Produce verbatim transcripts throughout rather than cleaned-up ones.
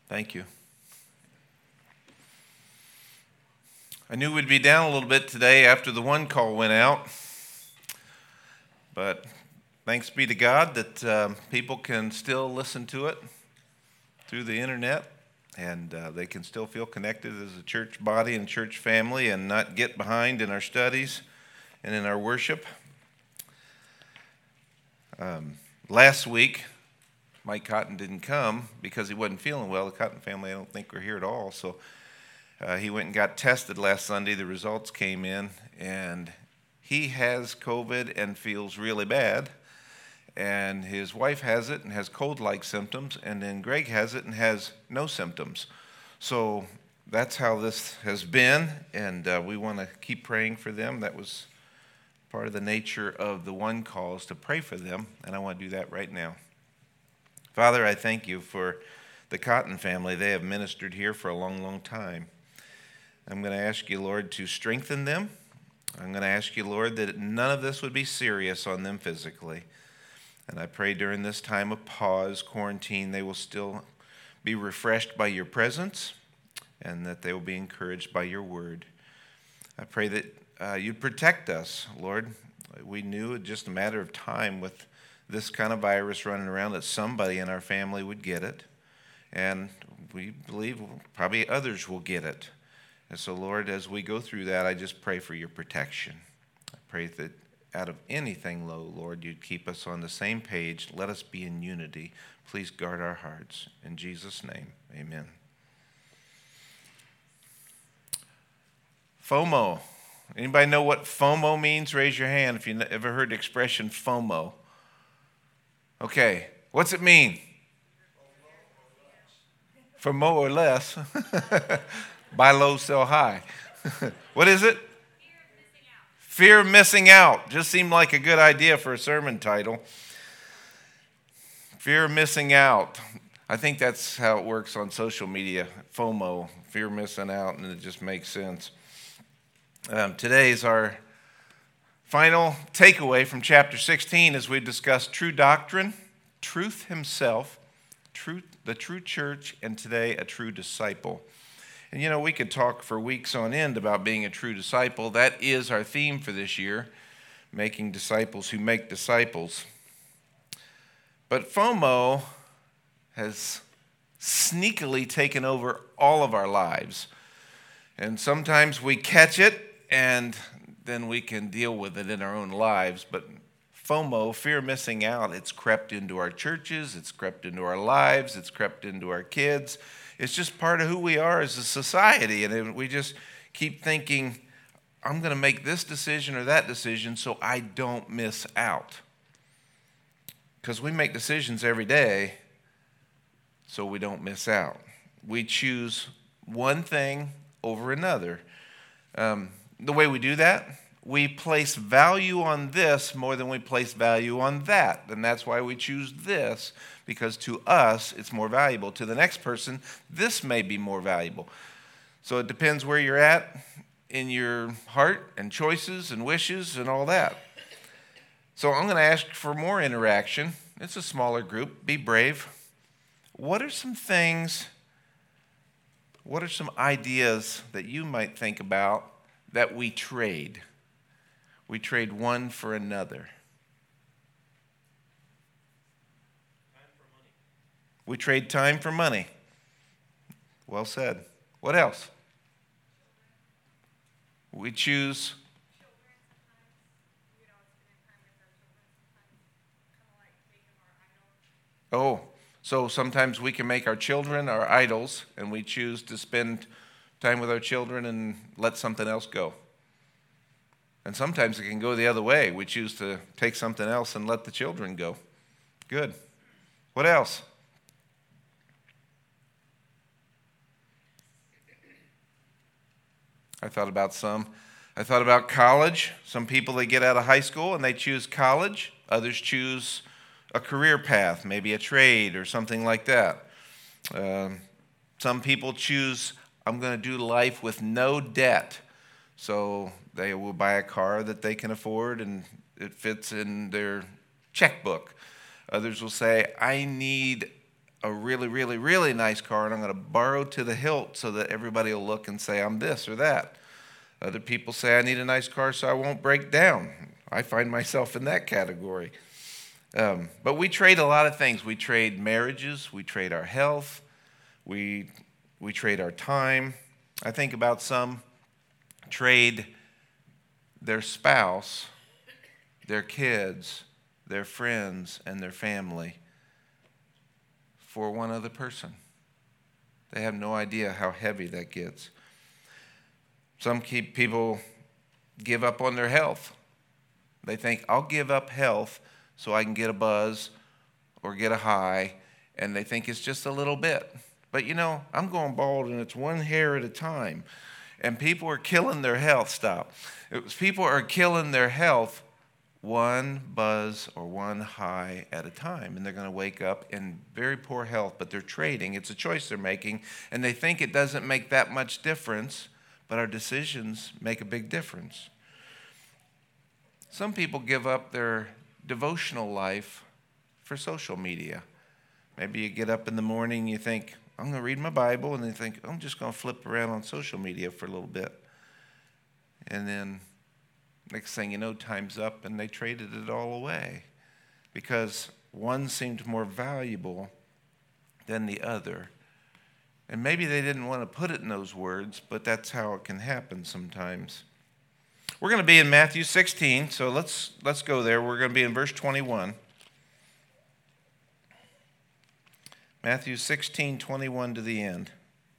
Thank you. I knew we'd be down a little bit today after the one call went out, but thanks be to God that um, people can still listen to it through the internet, and uh, they can still feel connected as a church body and church family and not get behind in our studies and in our worship. Um, last week, Mike Cotton didn't come because he wasn't feeling well. The Cotton family, I don't think, were here at all. So uh, he went and got tested last Sunday. The results came in, and he has COVID and feels really bad. And his wife has it and has cold-like symptoms. And then Greg has it and has no symptoms. So that's how this has been, and uh, we want to keep praying for them. That was part of the nature of the one call, is to pray for them, and I want to do that right now. Father, I thank you for the Cotton family. They have ministered here for a long, long time. I'm going to ask you, Lord, to strengthen them. I'm going to ask you, Lord, that none of this would be serious on them physically. And I pray during this time of pause, quarantine, they will still be refreshed by your presence and that they will be encouraged by your word. I pray that uh, you'd protect us, Lord. We knew it just a matter of time with this kind of virus running around that somebody in our family would get it, and we believe probably others will get it. And so, Lord, as we go through that, I just pray for your protection. I pray that out of anything low, Lord, you'd keep us on the same page. Let us be in unity. Please guard our hearts. In Jesus' name, amen. FOMO. Anybody know what FOMO means? Raise your hand if you ever heard the expression FOMO. Okay, what's it mean? For more or less. Buy low, sell high. What is it? Fear of missing out. Just seemed like a good idea for a sermon title. Fear of missing out. I think that's how it works on social media. FOMO, fear of missing out, and it just makes sense. Um, today is our final takeaway from chapter sixteen as we discuss true doctrine, truth himself, truth, the true church, and today a true disciple. And you know, we could talk for weeks on end about being a true disciple. That is our theme for this year, making disciples who make disciples. But FOMO has sneakily taken over all of our lives. And sometimes we catch it and then we can deal with it in our own lives. But FOMO, fear of missing out, it's crept into our churches, it's crept into our lives, it's crept into our kids. It's just part of who we are as a society. And we just keep thinking, I'm going to make this decision or that decision so I don't miss out. Because we make decisions every day so we don't miss out. We choose one thing over another. Um, the way we do that, we place value on this more than we place value on that. And that's why we choose this, because to us, it's more valuable. To the next person, this may be more valuable. So it depends where you're at in your heart and choices and wishes and all that. So I'm going to ask for more interaction. It's a smaller group. Be brave. What are some things, what are some ideas that you might think about that we trade? We trade one for another. Time for money. We trade time for money. Well said. What else? We choose. Oh, so sometimes we can make our children our idols, and we choose to spend time with our children and let something else go. And sometimes it can go the other way. We choose to take something else and let the children go. Good. What else? I thought about some. I thought about college. Some people, they get out of high school and they choose college. Others choose a career path, maybe a trade or something like that. Um, some people choose, I'm going to do life with no debt. So they will buy a car that they can afford and it fits in their checkbook. Others will say, I need a really, really, really nice car, and I'm going to borrow to the hilt so that everybody will look and say I'm this or that. Other people say I need a nice car so I won't break down. I find myself in that category. Um, but we trade a lot of things. We trade marriages. We trade our health. We, we trade our time. I think about some trade their spouse, their kids, their friends, and their family for one other person. They have no idea how heavy that gets. Some keep people give up on their health. They think, I'll give up health so I can get a buzz or get a high, and they think it's just a little bit. But you know, I'm going bald and it's one hair at a time. And people are killing their health. Stop. It was people are killing their health one buzz or one high at a time. And they're going to wake up in very poor health, but they're trading. It's a choice they're making, and they think it doesn't make that much difference, but our decisions make a big difference. Some people give up their devotional life for social media. Maybe you get up in the morning, you think, I'm going to read my Bible, and then you think, I'm just going to flip around on social media for a little bit. And then next thing you know, time's up, and they traded it all away because one seemed more valuable than the other. And maybe they didn't want to put it in those words, but that's how it can happen sometimes. We're going to be in Matthew sixteen, so let's let's go there. We're going to be in verse twenty-one. Matthew sixteen, twenty-one to the end.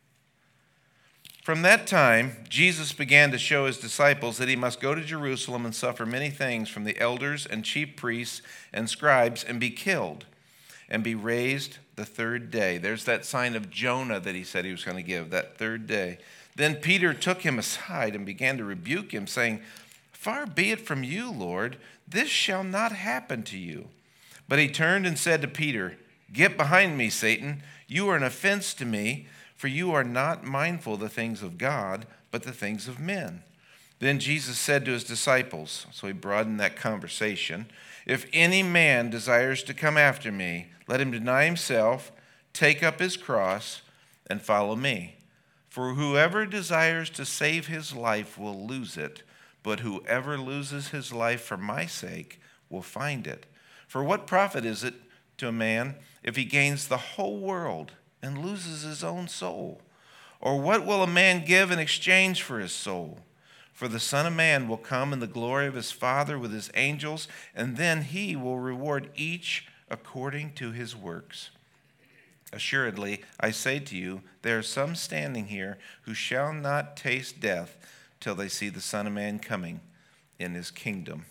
From that time, Jesus began to show his disciples that he must go to Jerusalem and suffer many things from the elders and chief priests and scribes and be killed and be raised the third day. There's that sign of Jonah that he said he was going to give, that third day. Then Peter took him aside and began to rebuke him, saying, Far be it from you, Lord, this shall not happen to you. But he turned and said to Peter, Get behind me, Satan. You are an offense to me, for you are not mindful of the things of God, but the things of men. Then Jesus said to his disciples, so he broadened that conversation, If any man desires to come after me, let him deny himself, take up his cross, and follow me. For whoever desires to save his life will lose it, but whoever loses his life for my sake will find it. For what profit is it to a man if he gains the whole world and loses his own soul? Or what will a man give in exchange for his soul? For the Son of Man will come in the glory of his Father with his angels, and then he will reward each according to his works. Assuredly, I say to you, there are some standing here who shall not taste death till they see the Son of Man coming in his kingdom.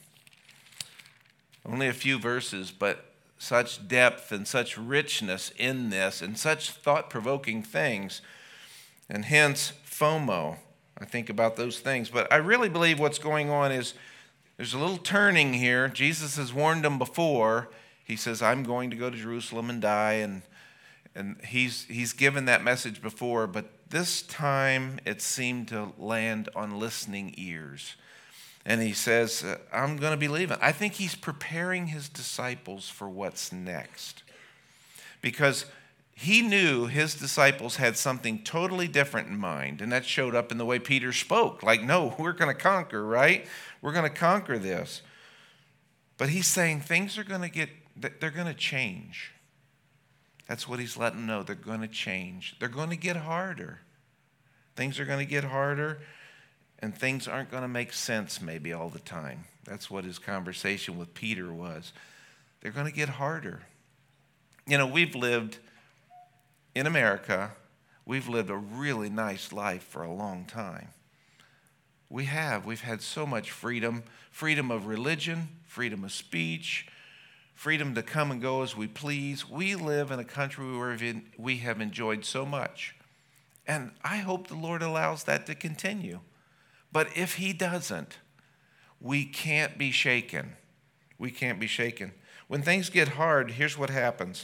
Only a few verses, but such depth and such richness in this and such thought-provoking things. And hence, FOMO. I think about those things. But I really believe what's going on is there's a little turning here. Jesus has warned them before. He says, I'm going to go to Jerusalem and die, and And he's he's given that message before, but this time it seemed to land on listening ears. And he says, I'm going to be leaving. I think he's preparing his disciples for what's next. Because he knew his disciples had something totally different in mind, and that showed up in the way Peter spoke. Like, no, we're going to conquer, right? We're going to conquer this. But he's saying things are going to get, they're going to change. That's what he's letting them know. They're going to change. They're going to get harder. Things are going to get harder, and things aren't going to make sense maybe all the time. That's what his conversation with Peter was. They're going to get harder. You know, we've lived in America, we've lived a really nice life for a long time. We have. We've had so much freedom, freedom of religion, freedom of speech, freedom to come and go as we please. We live in a country where we have enjoyed so much. And I hope the Lord allows that to continue. But if he doesn't, we can't be shaken. We can't be shaken. When things get hard, here's what happens.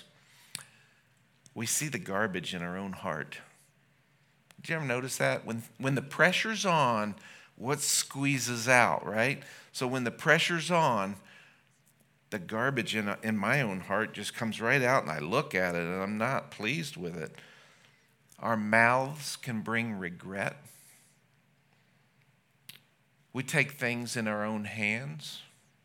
We see the garbage in our own heart. Did you ever notice that? When, when the pressure's on, what squeezes out, right? So when the pressure's on, the garbage in, in my own heart just comes right out, and I look at it and I'm not pleased with it. Our mouths can bring regret. We take things in our own hands.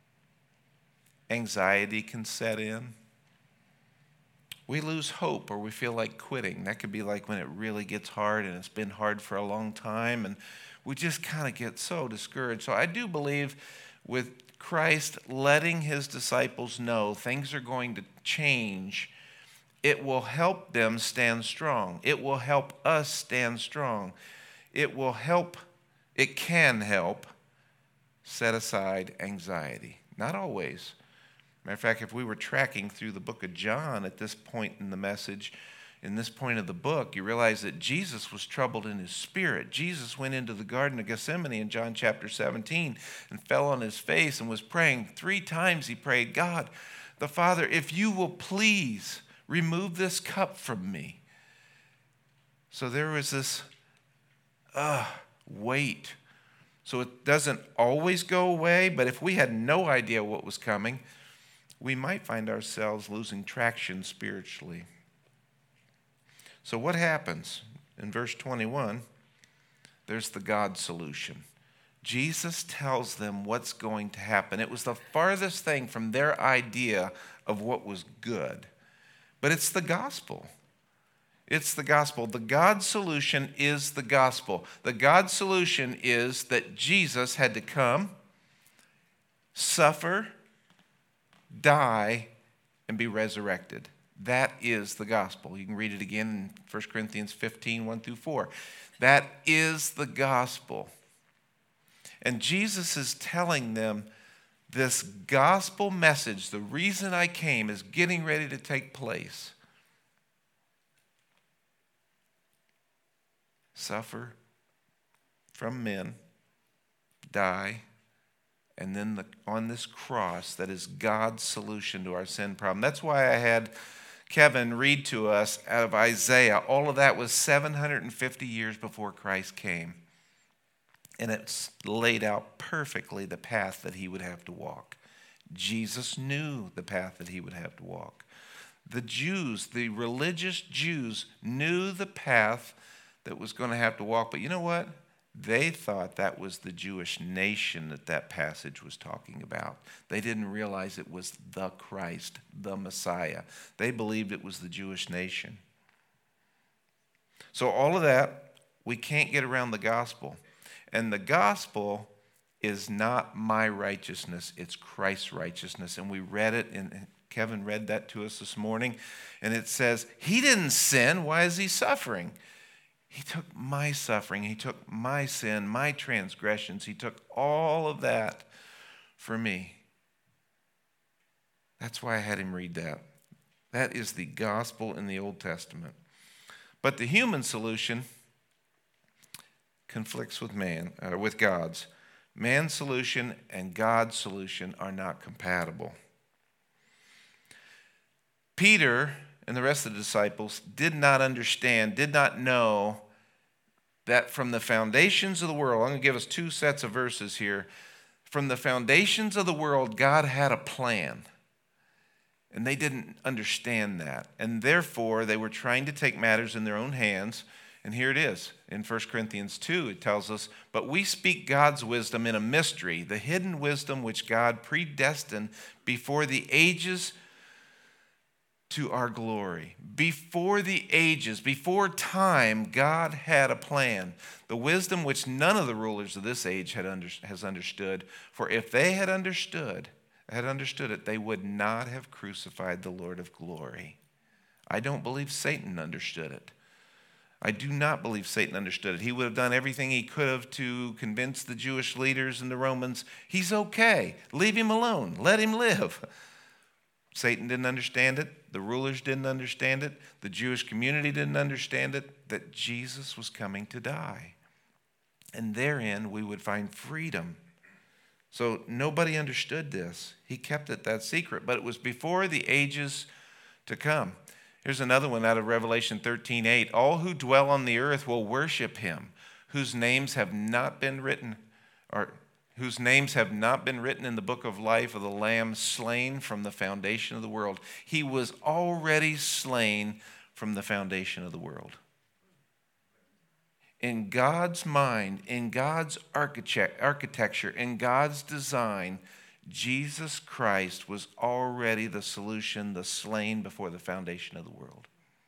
Anxiety can set in. We lose hope, or we feel like quitting. That could be like when it really gets hard and it's been hard for a long time, and we just kind of get so discouraged. So I do believe with Christ letting his disciples know things are going to change, it will help them stand strong. It will help us stand strong. It will help, it can help set aside anxiety. Not always. Matter of fact, if we were tracking through the book of John at this point in the message, in this point of the book, you realize that Jesus was troubled in his spirit. Jesus went into the Garden of Gethsemane in John chapter seventeen and fell on his face and was praying. Three times he prayed, God, the Father, if you will please remove this cup from me. So there was this uh, weight. So it doesn't always go away, but if we had no idea what was coming, we might find ourselves losing traction spiritually. So what happens? In verse twenty-one, there's the God solution. Jesus tells them what's going to happen. It was the farthest thing from their idea of what was good. But it's the gospel. It's the gospel. The God solution is the gospel. The God solution is that Jesus had to come, suffer, die, and be resurrected. That is the gospel. You can read it again in First Corinthians fifteen, one through four. That is the gospel. And Jesus is telling them this gospel message, the reason I came, is getting ready to take place. Suffer from men, die, and then the, on this cross, that is God's solution to our sin problem. That's why I had Kevin read to us out of Isaiah. All of that was seven hundred fifty years before Christ came. And it's laid out perfectly the path that he would have to walk. Jesus knew the path that he would have to walk. The Jews, the religious Jews, knew the path that was going to have to walk. But you know what? They thought that was the Jewish nation that that passage was talking about. They didn't realize it was the Christ, the Messiah. They believed it was the Jewish nation. So all of that, we can't get around the gospel. And the gospel is not my righteousness, it's Christ's righteousness. And we read it, and Kevin read that to us this morning. And it says, he didn't sin, why is he suffering? He took my suffering, he took my sin, my transgressions, he took all of that for me. That's why I had him read that. That is the gospel in the Old Testament. But the human solution conflicts with man, uh, with God's. Man's solution and God's solution are not compatible. Peter and the rest of the disciples did not understand, did not know that from the foundations of the world, I'm going to give us two sets of verses here. From the foundations of the world, God had a plan. And they didn't understand that. And therefore, they were trying to take matters in their own hands. And here it is. In First Corinthians two, it tells us, but we speak God's wisdom in a mystery, the hidden wisdom which God predestined before the ages to our glory. Before the ages, before time, God had a plan. The wisdom which none of the rulers of this age had under, has understood. For if they had understood, had understood it, they would not have crucified the Lord of glory. I don't believe Satan understood it. I do not believe Satan understood it. He would have done everything he could have to convince the Jewish leaders and the Romans, he's okay. Leave him alone. Let him live. Satan didn't understand it. The rulers didn't understand it. The Jewish community didn't understand it, that Jesus was coming to die. And therein we would find freedom. So nobody understood this. He kept it that secret, but it was before the ages to come. Here's another one out of Revelation thirteen eight. All who dwell on the earth will worship him, whose names have not been written, or whose names have not been written in the book of life of the Lamb slain from the foundation of the world. He was already slain from the foundation of the world. In God's mind, in God's architect, architecture, in God's design, Jesus Christ was already the solution, the slain before the foundation of the world.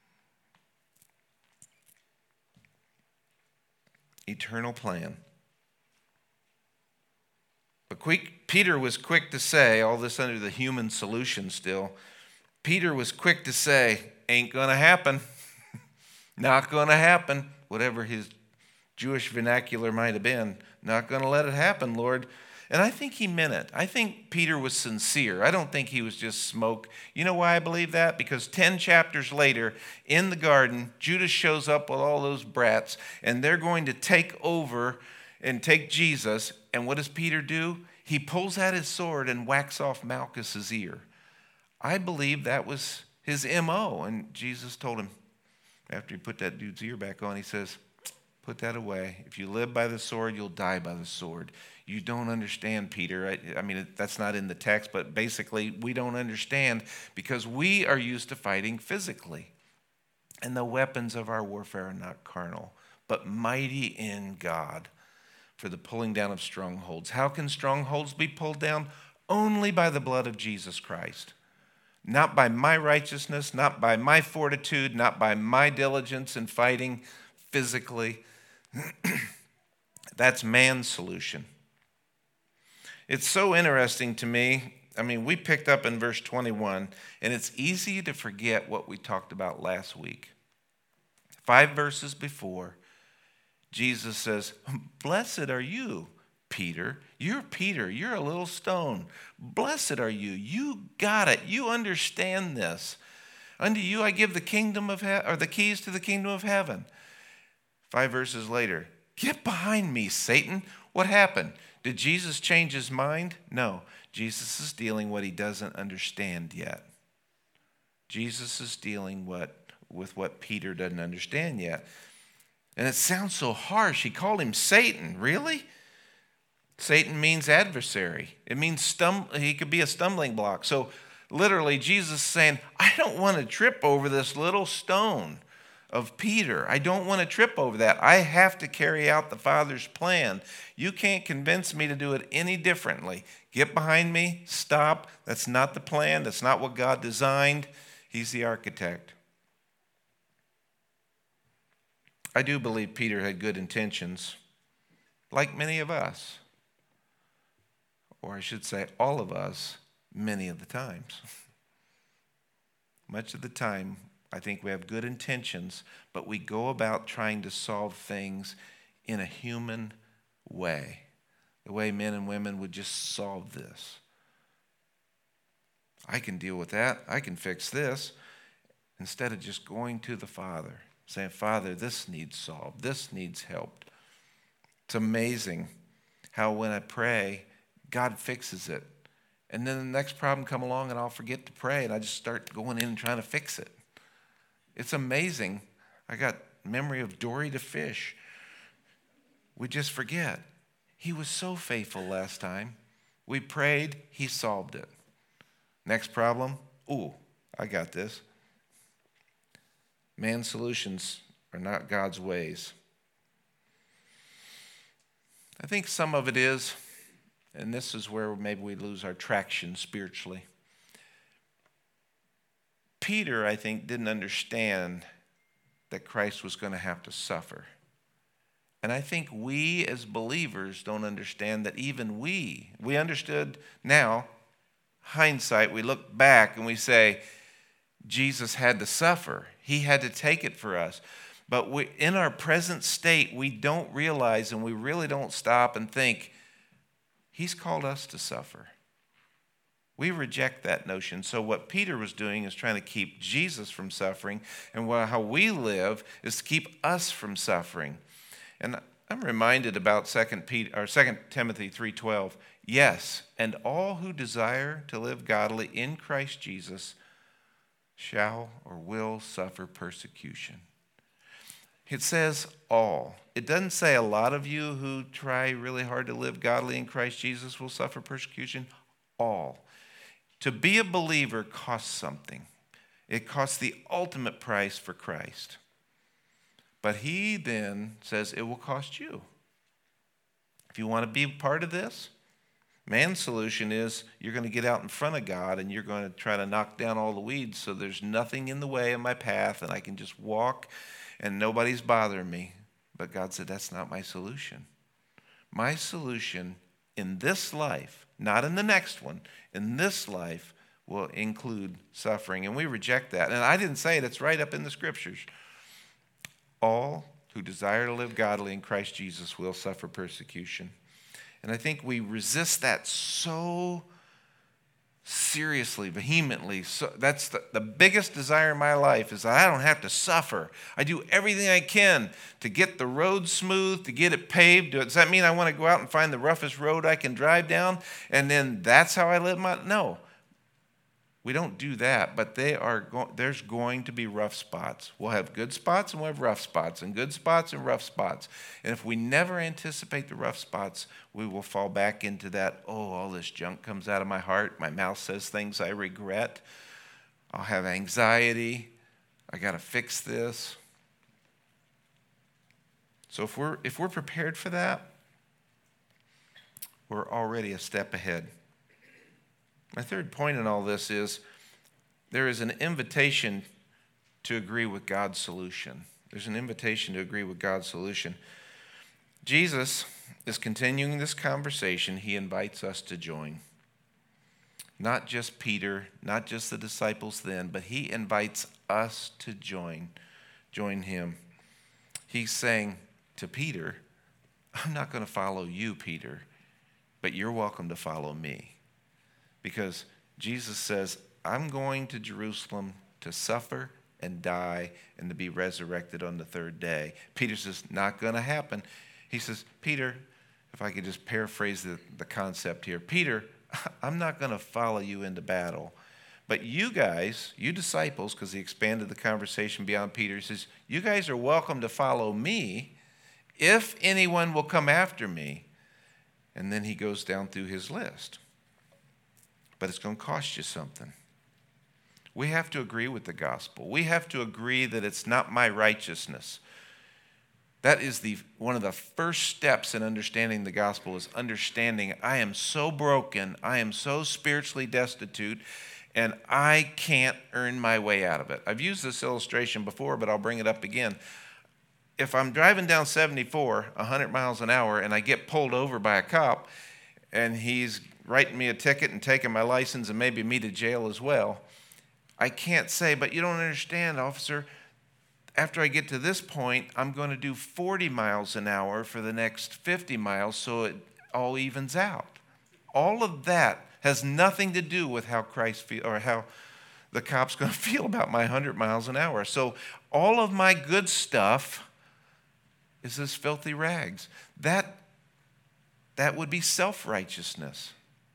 Eternal plan. But quick, Peter was quick to say, all this under the human solution still, Peter was quick to say, ain't going to happen. Not going to happen. Whatever his Jewish vernacular might have been. Not going to let it happen, Lord. And I think he meant it. I think Peter was sincere. I don't think he was just smoke. You know why I believe that? Because ten chapters later, in the garden, Judas shows up with all those brats, and they're going to take over and take Jesus. And what does Peter do? He pulls out his sword and whacks off Malchus's ear. I believe that was his M O. And Jesus told him, after he put that dude's ear back on, he says, put that away. If you live by the sword, you'll die by the sword. You don't understand, Peter. I, I mean, that's not in the text, but basically we don't understand because we are used to fighting physically. And the weapons of our warfare are not carnal, but mighty in God for the pulling down of strongholds. How can strongholds be pulled down? Only by the blood of Jesus Christ. Not by my righteousness, not by my fortitude, not by my diligence in fighting physically. That's man's solution. It's so interesting to me. I mean, we picked up in verse twenty-one, and it's easy to forget what we talked about last week. Five verses before, Jesus says, blessed are you, Peter. You're Peter. You're a little stone. Blessed are you. You got it. You understand this. Unto you I give the kingdom of he- or the keys to the kingdom of heaven. Five verses later, get behind me, Satan. What happened? Did Jesus change his mind? No. Jesus is dealing what he doesn't understand yet. Jesus is dealing what with what Peter doesn't understand yet. And it sounds so harsh. He called him Satan. Really? Satan means adversary. It means stum- he could be a stumbling block. So literally, Jesus is saying, I don't want to trip over this little stone of Peter. I don't want to trip over that. I have to carry out the Father's plan. You can't convince me to do it any differently. Get behind me. Stop. That's not the plan. That's not what God designed. He's the architect. I do believe Peter had good intentions, like many of us. Or I should say all of us, many of the times. Much of the time, I think we have good intentions, but we go about trying to solve things in a human way, the way men and women would just solve this. I can deal with that. I can fix this. Instead of just going to the Father, saying, Father, this needs solved. This needs helped. It's amazing how when I pray, God fixes it. And then the next problem come along and I'll forget to pray and I just start going in and trying to fix it. It's amazing. I got memory of Dory the fish. We just forget. He was so faithful last time. We prayed, he solved it. Next problem, ooh, I got this. Man's solutions are not God's ways. I think some of it is, and this is where maybe we lose our traction spiritually. Peter, I think, didn't understand that Christ was going to have to suffer. And I think we as believers don't understand that even we, we understood now, hindsight, we look back and we say, Jesus had to suffer. He had to take it for us. But we, in our present state, we don't realize and we really don't stop and think, he's called us to suffer. We reject that notion. So what Peter was doing is trying to keep Jesus from suffering, and how we live is to keep us from suffering. And I'm reminded about Second Peter or Second Timothy three twelve. Yes, and all who desire to live godly in Christ Jesus shall or will suffer persecution. It says all. It doesn't say a lot of you who try really hard to live godly in Christ Jesus will suffer persecution. All. To be a believer costs something. It costs the ultimate price for Christ. But he then says it will cost you. If you want to be part of this, man's solution is you're going to get out in front of God and you're going to try to knock down all the weeds so there's nothing in the way of my path and I can just walk and nobody's bothering me. But God said, that's not my solution. My solution in this life, not in the next one, in this life will include suffering. And we reject that. And I didn't say it, it's right up in the scriptures. All who desire to live godly in Christ Jesus will suffer persecution. And I think we resist that so seriously, vehemently. So that's the, the biggest desire in my life is that I don't have to suffer. I do everything I can to get the road smooth, to get it paved. Does that mean I want to go out and find the roughest road I can drive down and then that's how I live my life? No. We don't do that, but they are go- there's going to be rough spots. We'll have good spots and we'll have rough spots, and good spots and rough spots. And if we never anticipate the rough spots, we will fall back into that, oh, all this junk comes out of my heart. My mouth says things I regret. I'll have anxiety. I got to fix this. So if we're if we're prepared for that, we're already a step ahead. My third point in all this is there is an invitation to agree with God's solution. There's an invitation to agree with God's solution. Jesus is continuing this conversation. He invites us to join. Not just Peter, not just the disciples then, but he invites us to join, join him. He's saying to Peter, I'm not going to follow you, Peter, but you're welcome to follow me. Because Jesus says, I'm going to Jerusalem to suffer and die and to be resurrected on the third day. Peter says, not going to happen. He says, Peter, if I could just paraphrase the, the concept here. Peter, I'm not going to follow you into battle. But you guys, you disciples, because he expanded the conversation beyond Peter, he says, you guys are welcome to follow me if anyone will come after me. And then he goes down through his list. But it's going to cost you something. We have to agree with the gospel. We have to agree that it's not my righteousness. That is the one of the first steps in understanding the gospel is understanding I am so broken, I am so spiritually destitute, and I can't earn my way out of it. I've used this illustration before, but I'll bring it up again. If I'm driving down seventy-four, one hundred miles an hour, and I get pulled over by a cop, and he's writing me a ticket and taking my license and maybe me to jail as well, I can't say, but you don't understand, officer, after I get to this point, I'm going to do forty miles an hour for the next fifty miles so it all evens out. All of that has nothing to do with how Christ feel or how the cop's going to feel about my one hundred miles an hour. So all of my good stuff is this filthy rags. That, that would be self-righteousness.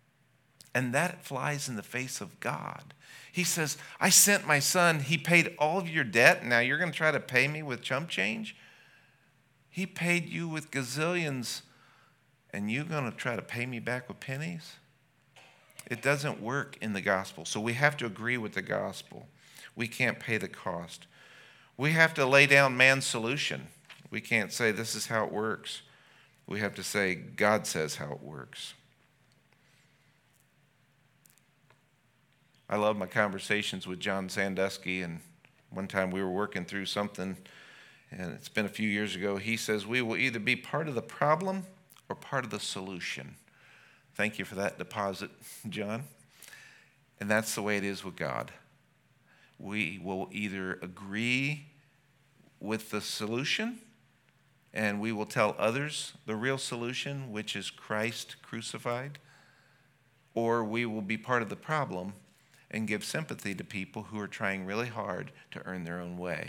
And that flies in the face of God. He says, I sent my son. He paid all of your debt. Now you're going to try to pay me with chump change? He paid you with gazillions, and you're going to try to pay me back with pennies? It doesn't work in the gospel. So we have to agree with the gospel. We can't pay the cost. We have to lay down man's solution. We can't say this is how it works. We have to say God says how it works. I love my conversations with John Sandusky, and one time we were working through something, and it's been a few years ago. He says, we will either be part of the problem or part of the solution. Thank you for that deposit, John. And that's the way it is with God. We will either agree with the solution, and we will tell others the real solution, which is Christ crucified, or we will be part of the problem and give sympathy to people who are trying really hard to earn their own way.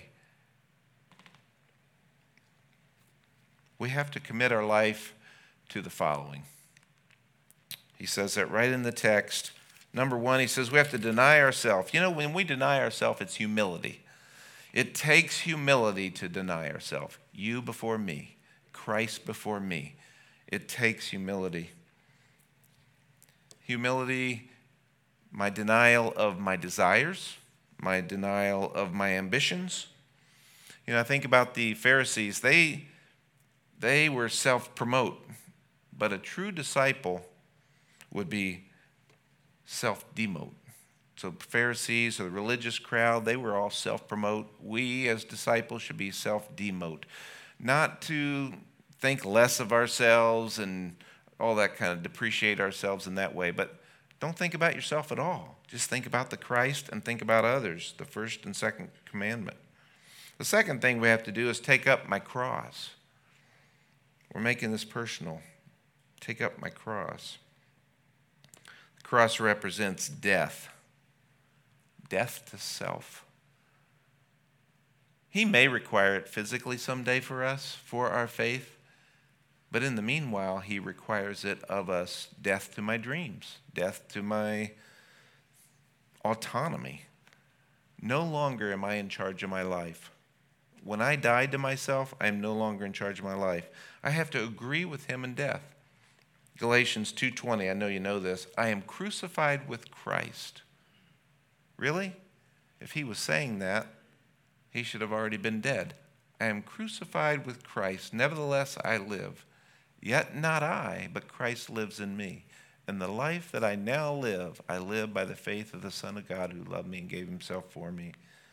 We have to commit our life to the following. He says that right in the text. Number one, he says we have to deny ourselves. You know, when we deny ourselves, it's humility. It takes humility to deny ourselves. You before me, Christ before me. It takes humility. Humility, my denial of my desires, my denial of my ambitions. You know, I think about the Pharisees. They, they were self-promote, but a true disciple would be self-demote. So Pharisees or the religious crowd, they were all self-promote. We as disciples should be self-demote. Not to think less of ourselves and all that kind of depreciate ourselves in that way, but don't think about yourself at all. Just think about the Christ and think about others, the first and second commandment. The second thing we have to do is take up my cross. We're making this personal. Take up my cross. The cross represents death. Death to self. He may require it physically someday for us, for our faith, but in the meanwhile, he requires it of us, death to my dreams, death to my autonomy. No longer am I in charge of my life. When I died to myself, I am no longer in charge of my life. I have to agree with him in death. Galatians two twenty, I know you know this. I am crucified with Christ. Really? If he was saying that, he should have already been dead. I am crucified with Christ. Nevertheless, I live. Yet not I, but Christ lives in me. And the life that I now live, I live by the faith of the Son of God who loved me and gave himself for me.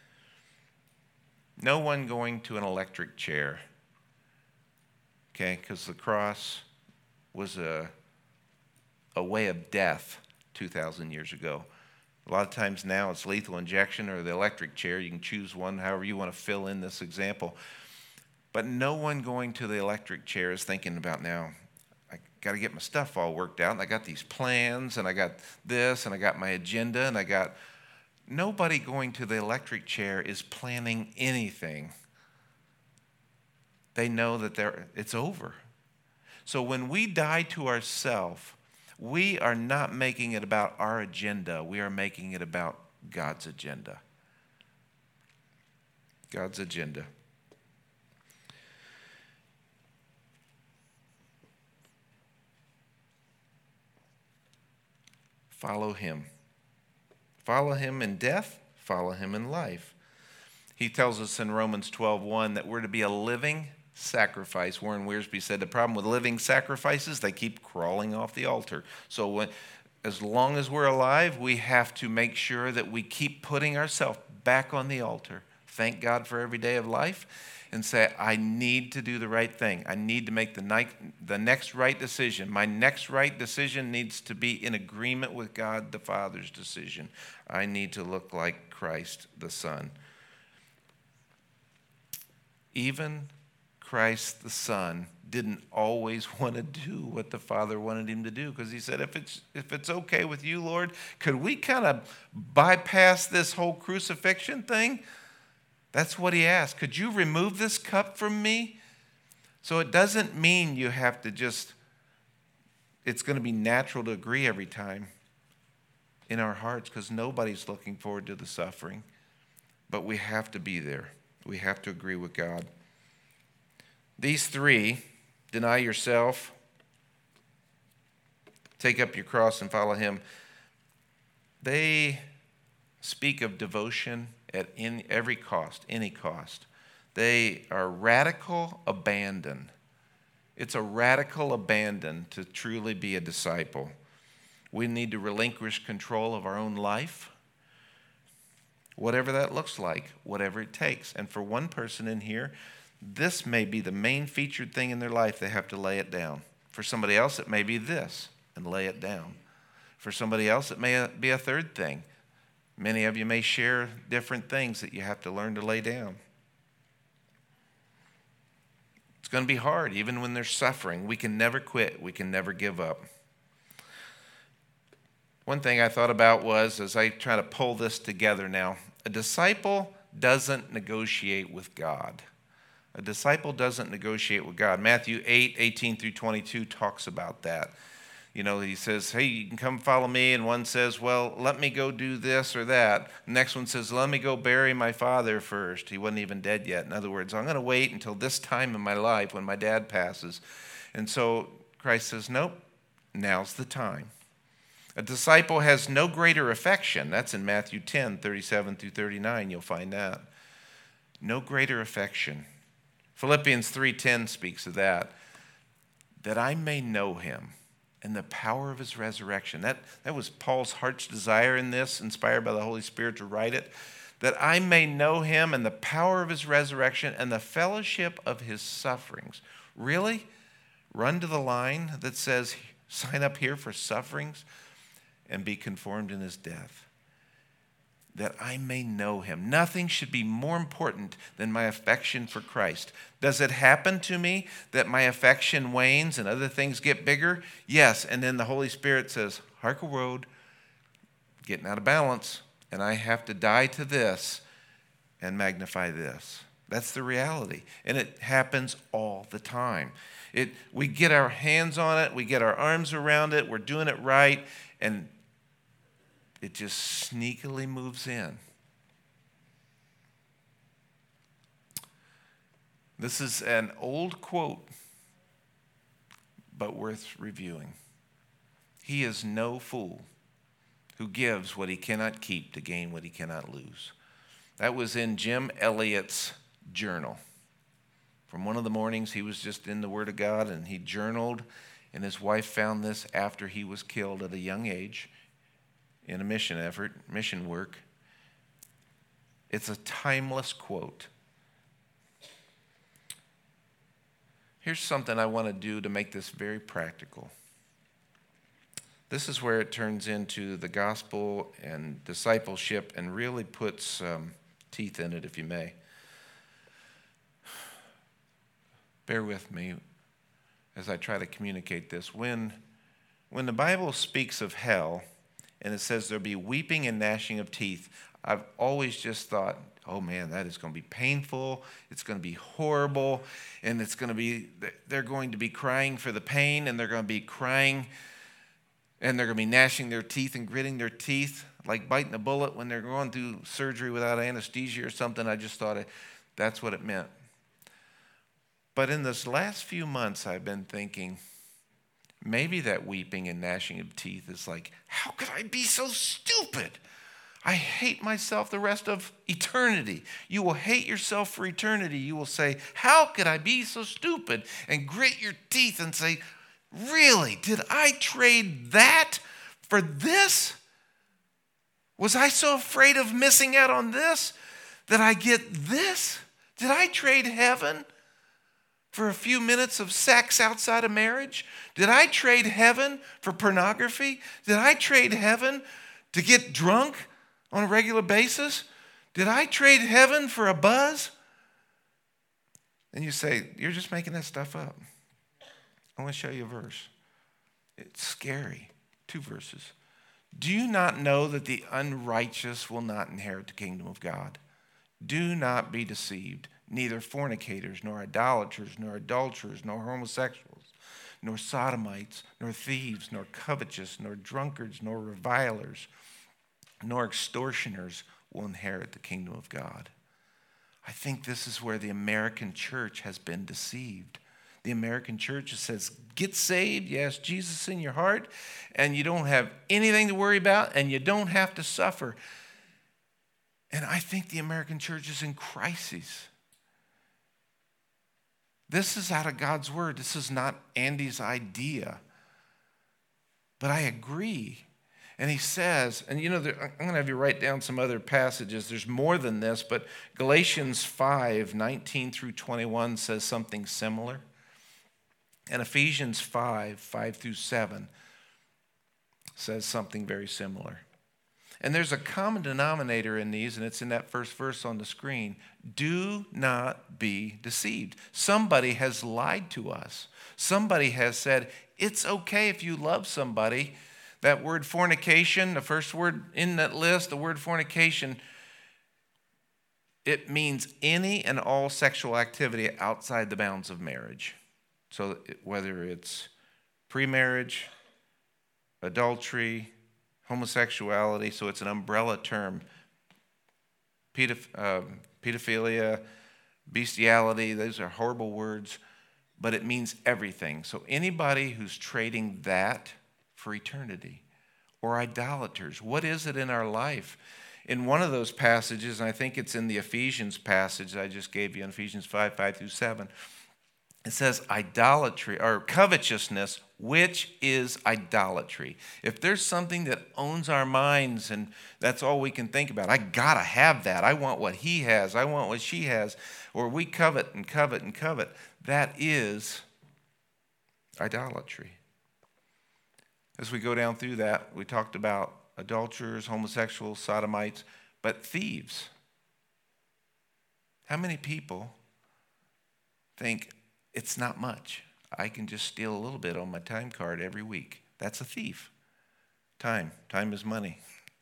No one going to an electric chair, okay, because the cross was a, a way of death two thousand years ago. A lot of times now it's lethal injection or the electric chair. You can choose one however you want to fill in this example. But no one going to the electric chair is thinking about, now, I got to get my stuff all worked out, and I got these plans, and I got this, and I got my agenda, and I got... Nobody going to the electric chair is planning anything. They know that they're, it's over. So when we die to ourselves, we are not making it about our agenda. We are making it about God's agenda. God's agenda. Follow him. Follow him in death, follow him in life. He tells us in Romans twelve one that we're to be a living sacrifice. Warren Wiersbe said the problem with living sacrifices, they keep crawling off the altar. So when, as long as we're alive, we have to make sure that we keep putting ourselves back on the altar. Thank God for every day of life and say, I need to do the right thing. I need to make the, night, the next right decision. My next right decision needs to be in agreement with God the Father's decision. I need to look like Christ the Son. Even Christ the Son didn't always want to do what the Father wanted him to do, because he said, if it's, if it's okay with you, Lord, could we kind of bypass this whole crucifixion thing? That's what he asked. Could you remove this cup from me? So it doesn't mean you have to just, it's going to be natural to agree every time in our hearts, because nobody's looking forward to the suffering. But we have to be there. We have to agree with God. These three, deny yourself, take up your cross and follow him, they speak of devotion at in every cost, any cost. They are radical abandon. It's a radical abandon to truly be a disciple. We need to relinquish control of our own life, whatever that looks like, whatever it takes. And for one person in here, this may be the main featured thing in their life. They have to lay it down. For somebody else, it may be this, and lay it down. For somebody else, it may be a third thing. Many of you may share different things that you have to learn to lay down. It's going to be hard, even when there's suffering. We can never quit. We can never give up. One thing I thought about was, as I try to pull this together now, a disciple doesn't negotiate with God. A disciple doesn't negotiate with God. Matthew eight, eighteen through twenty-two talks about that. You know, he says, hey, you can come follow me. And one says, well, let me go do this or that. The next one says, let me go bury my father first. He wasn't even dead yet. In other words, I'm going to wait until this time in my life when my dad passes. And so Christ says, nope, now's the time. A disciple has no greater affection. That's in Matthew ten, thirty-seven through thirty-nine. You'll find that. No greater affection. Philippians three ten speaks of that. That I may know him and the power of his resurrection. That, that was Paul's heart's desire in this, inspired by the Holy Spirit to write it. That I may know him and the power of his resurrection and the fellowship of his sufferings. Really? Run to the line that says, sign up here for sufferings and be conformed in his death. That I may know him. Nothing should be more important than my affection for Christ. Does it happen to me that my affection wanes and other things get bigger? Yes, and then the Holy Spirit says, Harker Road, getting out of balance, and I have to die to this and magnify this. That's the reality, and it happens all the time. It, we get our hands on it, we get our arms around it, we're doing it right, and it just sneakily moves in. This is an old quote, but worth reviewing. He is no fool who gives what he cannot keep to gain what he cannot lose. That was in Jim Elliot's journal. From one of the mornings, he was just in the Word of God, and he journaled, and his wife found this after he was killed at a young age in a mission effort, mission work. It's a timeless quote. Here's something I want to do to make this very practical. This is where it turns into the gospel and discipleship and really puts um, teeth in it, if you may. Bear with me as I try to communicate this. When, when the Bible speaks of hell, and it says there'll be weeping and gnashing of teeth, I've always just thought, oh man, that is going to be painful, it's going to be horrible, and it's going to be, they're going to be crying for the pain, and they're going to be crying, and they're going to be gnashing their teeth and gritting their teeth, like biting a bullet when they're going through surgery without anesthesia or something. I just thought it, that's what it meant. But in this last few months, I've been thinking, maybe that weeping and gnashing of teeth is like, how could I be so stupid? I hate myself the rest of eternity. You will hate yourself for eternity. You will say, how could I be so stupid? And grit your teeth and say, really, did I trade that for this? Was I so afraid of missing out on this that I get this? Did I trade heaven for a few minutes of sex outside of marriage? Did I trade heaven for pornography? Did I trade heaven to get drunk on a regular basis? Did I trade heaven for a buzz? And you say, you're just making that stuff up. I want to show you a verse. It's scary. Two verses. Do you not know that the unrighteous will not inherit the kingdom of God? Do not be deceived. Neither fornicators, nor idolaters, nor adulterers, nor homosexuals, nor sodomites, nor thieves, nor covetous, nor drunkards, nor revilers, nor extortioners will inherit the kingdom of God. I think this is where the American church has been deceived. The American church says, get saved, you ask Jesus in your heart, and you don't have anything to worry about, and you don't have to suffer. And I think the American church is in crisis. This is out of God's word. This is not Andy's idea. But I agree. And he says, and you know, I'm going to have you write down some other passages. There's more than this, but Galatians five, nineteen through twenty-one says something similar. And Ephesians five, five through seven says something very similar. And there's a common denominator in these, and it's in that first verse on the screen. Do not be deceived. Somebody has lied to us. Somebody has said, it's okay if you love somebody. That word fornication, the first word in that list, the word fornication, it means any and all sexual activity outside the bounds of marriage. So whether it's pre-marriage, adultery, homosexuality, so it's an umbrella term. Pedoph- uh, pedophilia, bestiality, those are horrible words, but it means everything. So anybody who's trading that for eternity, or idolaters, what is it in our life? In one of those passages, and I think it's in the Ephesians passage I just gave you in Ephesians five, five through seven, it says idolatry, or covetousness, which is idolatry. If there's something that owns our minds and that's all we can think about, I gotta have that. I want what he has. I want what she has. Or we covet and covet and covet. That is idolatry. As we go down through that, we talked about adulterers, homosexuals, sodomites, but thieves. How many people think it's not much? I can just steal a little bit on my time card every week. That's a thief. Time. Time is money.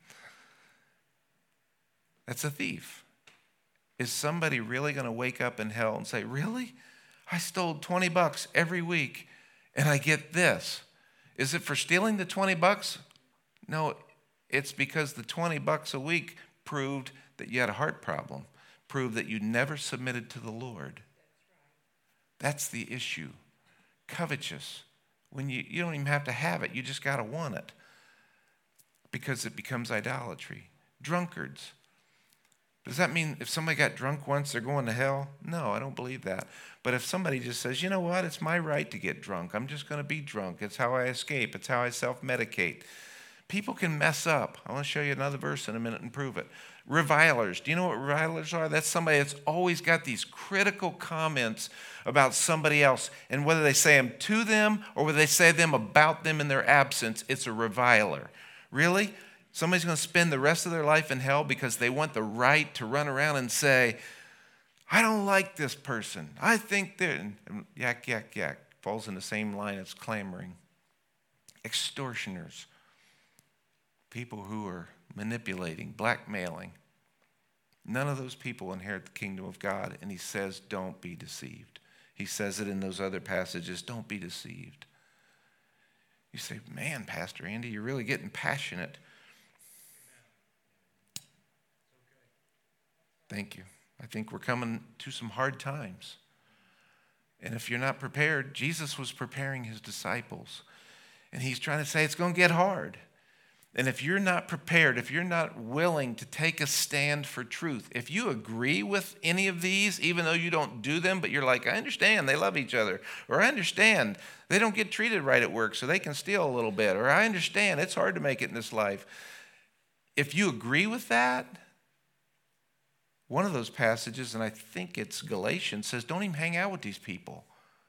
That's a thief. Is somebody really going to wake up in hell and say, really? I stole twenty bucks every week and I get this. Is it for stealing the twenty bucks? No, it's because the twenty bucks a week proved that you had a heart problem, proved that you never submitted to the Lord. That's the issue. Covetous. When you, you don't even have to have it, you just got to want it because it becomes idolatry. Drunkards. Does that mean if somebody got drunk once, they're going to hell? No, I don't believe that. But if somebody just says, you know what, it's my right to get drunk. I'm just going to be drunk. It's how I escape. It's how I self-medicate. People can mess up. I want to show you another verse in a minute and prove it. Revilers. Do you know what revilers are? That's somebody that's always got these critical comments about somebody else. And whether they say them to them or whether they say them about them in their absence, it's a reviler. Really? Somebody's going to spend the rest of their life in hell because they want the right to run around and say, I don't like this person. I think they're, yak, yak, yak, falls in the same line as clamoring. Extortioners. People who are manipulating, blackmailing. None of those people inherit the kingdom of God. And he says, don't be deceived. He says it in those other passages, don't be deceived. You say, man, Pastor Andy, you're really getting passionate. Thank you. I think we're coming to some hard times. And if you're not prepared, Jesus was preparing his disciples. And he's trying to say it's going to get hard. And if you're not prepared, if you're not willing to take a stand for truth, if you agree with any of these, even though you don't do them, but you're like, I understand they love each other, or I understand they don't get treated right at work, so they can steal a little bit, or I understand it's hard to make it in this life. If you agree with that, one of those passages, and I think it's Galatians, says don't even hang out with these people.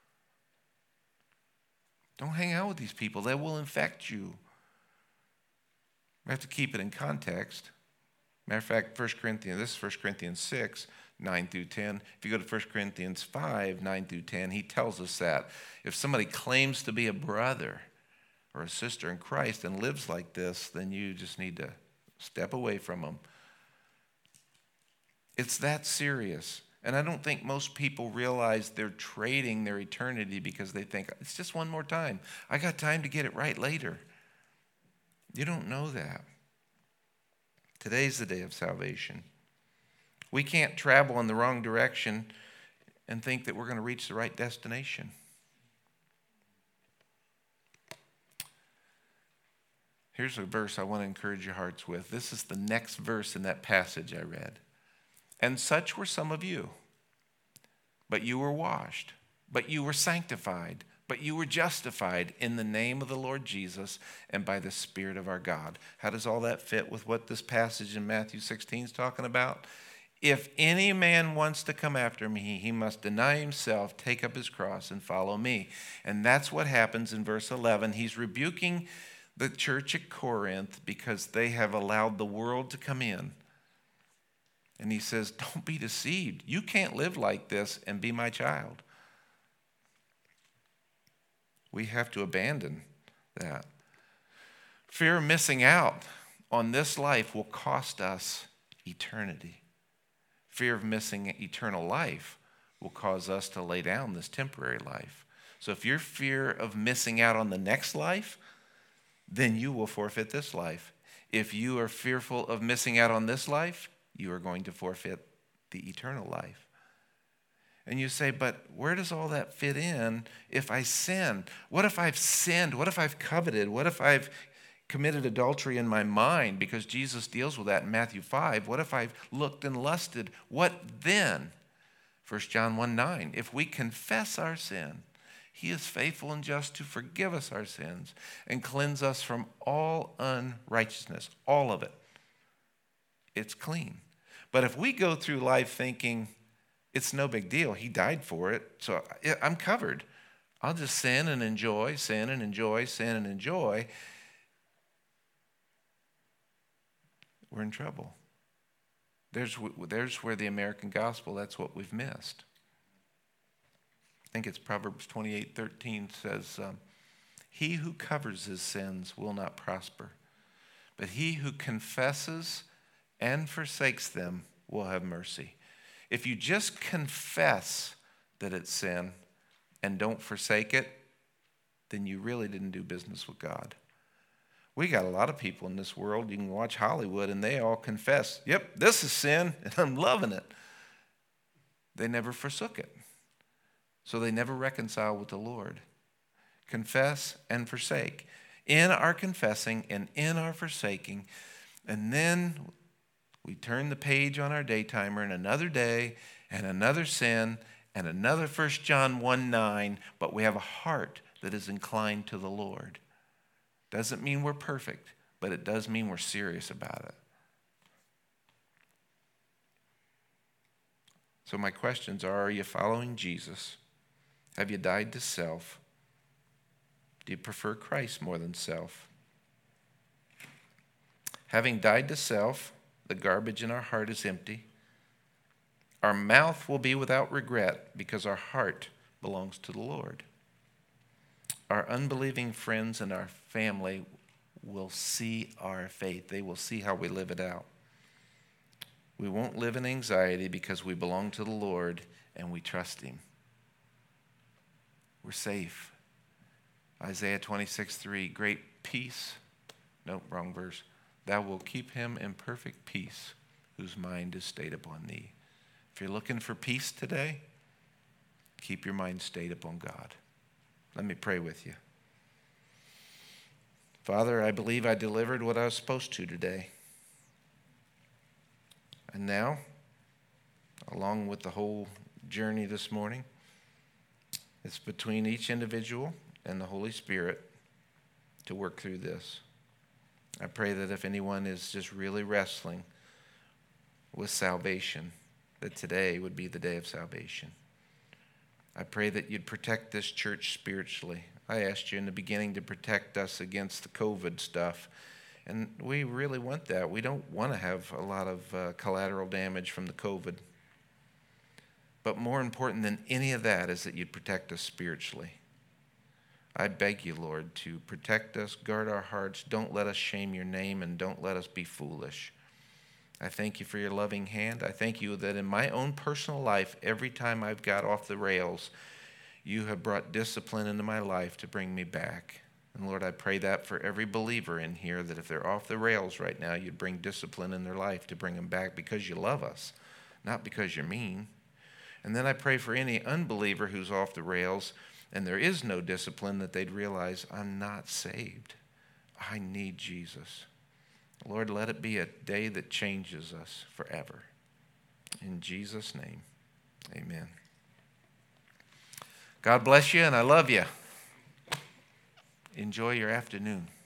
Don't hang out with these people. They will infect you. We have to keep it in context. Matter of fact, First Corinthians, this is First Corinthians six, nine through ten. If you go to First Corinthians five, nine through ten, he tells us that if somebody claims to be a brother or a sister in Christ and lives like this, then you just need to step away from them. It's that serious. And I don't think most people realize they're trading their eternity because they think, it's just one more time. I got time to get it right later. You don't know that. Today's the day of salvation. We can't travel in the wrong direction and think that we're going to reach the right destination. Here's a verse I want to encourage your hearts with. This is the next verse in that passage I read. And such were some of you, but you were washed, but you were sanctified, but you were justified in the name of the Lord Jesus and by the Spirit of our God. How does all that fit with what this passage in Matthew sixteen is talking about? If any man wants to come after me, he must deny himself, take up his cross, and follow me. And that's what happens in verse eleven. He's rebuking the church at Corinth because they have allowed the world to come in. And he says, don't be deceived. You can't live like this and be my child. We have to abandon that. Fear of missing out on this life will cost us eternity. Fear of missing eternal life will cause us to lay down this temporary life. So if your fear of missing out on the next life, then you will forfeit this life. If you are fearful of missing out on this life, you are going to forfeit the eternal life. And you say, but where does all that fit in if I sin? What if I've sinned? What if I've coveted? What if I've committed adultery in my mind? Because Jesus deals with that in Matthew five. What if I've looked and lusted? What then? First John one nine. If we confess our sin, he is faithful and just to forgive us our sins and cleanse us from all unrighteousness. All of it. It's clean. But if we go through life thinking, it's no big deal, he died for it, so I'm covered. I'll just sin and enjoy, sin and enjoy, sin and enjoy. We're in trouble. There's, there's where the American gospel, that's what we've missed. I think it's Proverbs twenty-eight thirteen says, um, he who covers his sins will not prosper, but he who confesses and forsakes them will have mercy. If you just confess that it's sin and don't forsake it, then you really didn't do business with God. We got a lot of people in this world, you can watch Hollywood, and they all confess, yep, this is sin, and I'm loving it. They never forsook it. So they never reconcile with the Lord. Confess and forsake. In our confessing and in our forsaking, and then we turn the page on our day timer, and another day, and another sin, and another First John one nine, but we have a heart that is inclined to the Lord. Doesn't mean we're perfect, but it does mean we're serious about it. So my questions are, are you following Jesus? Have you died to self? Do you prefer Christ more than self? Having died to self, the garbage in our heart is empty. Our mouth will be without regret because our heart belongs to the Lord. Our unbelieving friends and our family will see our faith. They will see how we live it out. We won't live in anxiety because we belong to the Lord and we trust him. We're safe. Isaiah twenty-six three, great peace. Nope, wrong verse. Thou wilt keep him in perfect peace whose mind is stayed upon thee. If you're looking for peace today, keep your mind stayed upon God. Let me pray with you. Father, I believe I delivered what I was supposed to today. And now, along with the whole journey this morning, it's between each individual and the Holy Spirit to work through this. I pray that if anyone is just really wrestling with salvation, that today would be the day of salvation. I pray that you'd protect this church spiritually. I asked you in the beginning to protect us against the COVID stuff, and we really want that. We don't want to have a lot of uh, collateral damage from the COVID. But more important than any of that is that you'd protect us spiritually. I beg you, Lord, to protect us, guard our hearts. Don't let us shame your name, and don't let us be foolish. I thank you for your loving hand. I thank you that in my own personal life, every time I've got off the rails, you have brought discipline into my life to bring me back. And Lord, I pray that for every believer in here, that if they're off the rails right now, you'd bring discipline in their life to bring them back because you love us, not because you're mean. And then I pray for any unbeliever who's off the rails and there is no discipline, that they'd realize, I'm not saved. I need Jesus. Lord, let it be a day that changes us forever. In Jesus' name, amen. God bless you, and I love you. Enjoy your afternoon.